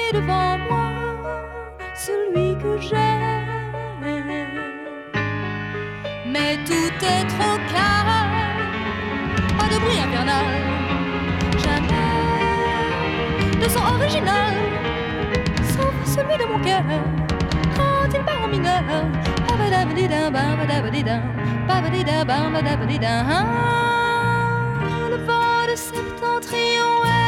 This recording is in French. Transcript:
et devant moi celui que j'aime. Mais tout est trop calme, pas de bruit infernal, jamais de son original, sauf celui de mon cœur quand il part en mineur. Le vent de septentrion